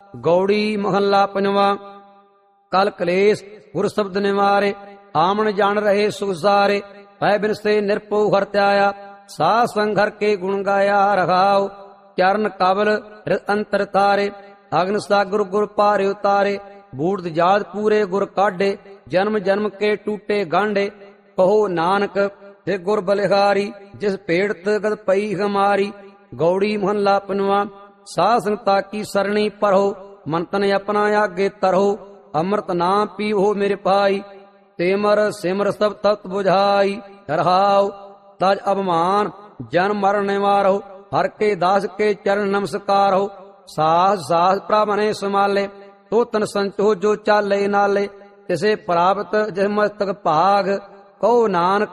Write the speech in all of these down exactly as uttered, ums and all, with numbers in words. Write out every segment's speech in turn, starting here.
ਗੌੜੀ ਮਹੱਲਾ ਪੰਜਵਾਂ। ਕਲ ਕਲੇਸ਼ ਗੁਰ ਸ਼ਬਦ ਨਿਵਾਰੇ, ਆਮਣ ਜਾਣ ਰਹੇ ਸੁਖ ਸਾਰੇ। ਪੈ ਬਿਨਸੇ ਨਿਰਭਉ ਹਰਿ ਧਿਆਇਆ, ਸਾਧ ਸੰਗ ਹਰਿ ਕੇ ਗੁਣ ਗਾਇਆ ਰਹਾਉ। ਚਰਨ ਕਬਲ ਹਿਰਦਿ ਅੰਤਰ ਤਾਰੇ, ਅਗਨ ਸਾਗਰ ਗੁਰ ਪਾਰੇ ਉਤਾਰੇ। ਬੂੜਦ ਜਾਤ ਪੂਰੇ ਗੁਰ ਕਾਢੇ, ਜਨਮ ਜਨਮ ਕੇ ਟੂਟੇ ਗਾਂਢੇ। ਕਹੋ ਨਾਨਕ ਤੇ ਗੁਰ ਬਲਿਹਾਰੀ, ਜਿਸ ਭੇੜਤ ਗਦ ਪਈ ਹਮਾਰੀ। ਗੌੜੀ ਮਹੱਲਾ ਪੰਜਵਾਂ। ਸਾਧ ਸੰਗਤਾ ਕੀ ਸਰਣੀ ਪਰੋ, ਮਨ ਤਨ ਆਪਣਾ ਆਗੇ ਤਰੋ। ਅੰਮ੍ਰਿਤ ਨਾਮ ਪੀਵੋ ਮੇਰੇ ਭਾਈ, ਤੇਮਰ ਸਿਮਰ ਸਭ ਤਤ ਬੁਝਾਈ ਰਹਾਉ। ਤਜ ਅਭਮਾਨ ਜਨਮ ਮਰਨ ਨਿਵਾਰੋ, ਹਰ ਕੇ ਦਾਸ ਕੇ ਚਰਨ ਨਮਸਕਾਰੋ। ਸਾਹਸ ਸਾਹਸ ਪ੍ਰਭ ਨੇ ਸਮਾਲੇ, ਤੋ ਤਨ ਸੰਚੋ ਜੋ ਚਾਲੇ ਨਾਲੇ। ਤਿਸੇ ਪ੍ਰਾਪਤ ਜਿਸ ਮਸਤਕ ਭਾਗ, ਕਹੋ ਨਾਨਕ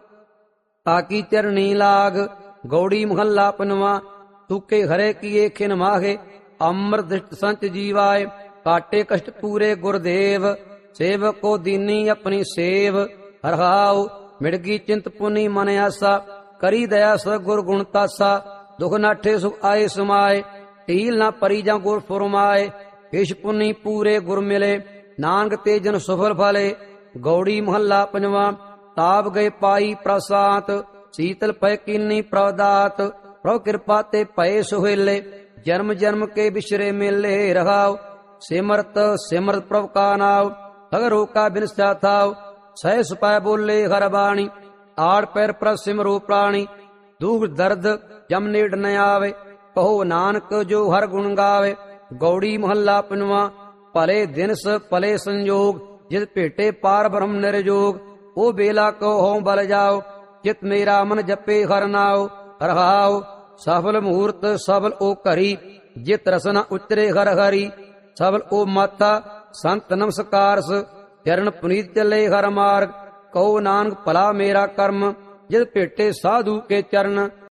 ਤਾਕੀ ਚਰਣੀ ਲਾਗ। ਗੌੜੀ ਮਹੱਲਾ ਪੰਜਵਾਂ। ਤੂਕੇ ਹਰੇ ਕੀਏ ਖਿਨ ਮਾਹੇ, ਅੰਮ੍ਰਿਤ ਦ੍ਰਿਸ਼ਟ ਸੰਚ ਜੀਵਾਏ। ਕਾਟੇ ਕਸ਼ਟ ਪੂਰੇ ਗੁਰਦੇਵ, ਸੇਵਕ ਕੋ ਦੀਨੀ ਆਪਣੀ ਸੇਵ ਰਹਾਉ। ਮਿੜਗੀ ਚਿੰਤ ਪੁਨੀ ਮਨ ਆਸਾ, ਕਰੀ ਦਇਆ ਸ ਗੁਰ ਗੁਣ ਤਾਸਾ। ਦੁਖ ਨਾਠੇ ਸੁਖ ਆਏ ਸਮਾਏ, ਢੀਲ ਨਾ ਪਰੀ ਜਾਂ ਗੁਰ ਫੁਰਮਾਏ। ਈਸ਼ ਪੁਨੀ ਪੂਰੇ ਗੁਰ ਮਿਲੇ, ਨਾਨਕ ਤੇ ਜਨ ਸਫਲ ਫਲੇ। ਗੌੜੀ ਮਹੱਲਾ ਪੰਜਵਾਂ। ਤਾਪ ਗਏ ਪਾਈ ਪ੍ਰਸਾਤ, ਸੀਤਲ ਪੈ ਕੀਨੀ ਪ੍ਰਦਾਤ। ਪ੍ਰਭ ਕਿਰਪਾ ਤੇ ਪਏ ਸੁਹੇਲੇ, ਜਨਮ ਜਨਮ ਕੇ ਬਿਸਰੇ ਮੇਲੇ ਰਹਾਉ। ਸਿਮਰਤ ਸਿਮਰਤ ਪ੍ਰਭ ਕਾ ਨਾਉ, ਅਗਰੋ ਕਾ ਬਿਨਸਾ ਥਾਉ। ਸਹਿ ਸੁਪੈ ਬੋਲੇ ਹਰ ਬਾਣੀ, ਆੜ ਪੈਰ ਪ੍ਰਭ ਸਿਮਰੋ ਪ੍ਰਾਣੀ। ਦੁਖ ਦਰਦ ਜਮ ਨੇੜ ਨ ਆਵੇ, ਕਹੋ ਨਾਨਕ ਜੋ ਹਰ ਗੁਣ ਗਾਵੇ। ਗੌੜੀ ਮਹੱਲਾ ਪੰਜਵਾਂ। ਭਲੇ ਦਿਨਸ ਭਲੇ ਸੰਜੋਗ, ਜਿਸ ਭੇਟੇ ਪਾਰ ਬ੍ਰਹਮ ਨਿਰਜੋਗ। ਉਹ ਬੇਲਾ ਕੋ ਹੋਂ ਬਲ ਜਾਓ, ਚਿਤ ਮੇਰਾ ਮਨ ਜਪੇ ਹਰਿ ਨਾਉ ਰਹਾਉ। ਸਫਲ ਮੂਰਤ ਸਫਲ ਉਹ ਘਰੀ, ਜਿਤ ਰਸਨਾ ਉਚਰੇ ਹਰਿ ਹਰੀ। ਸਫਲ ਉਹ ਮਾਤਾ ਸੰਤ ਨਮਸਕਾਰਸ, ਚਰਨ ਪੁਨੀਤ ਚੱਲੇ ਹਰ ਮਾਰਗ। ਕਹੋ ਨਾਨਕ ਭਲਾ ਮੇਰਾ ਕਰਮ, ਜਿਸ ਭੇਟੇ ਸਾਧੂ ਕੇ ਚਰਨ।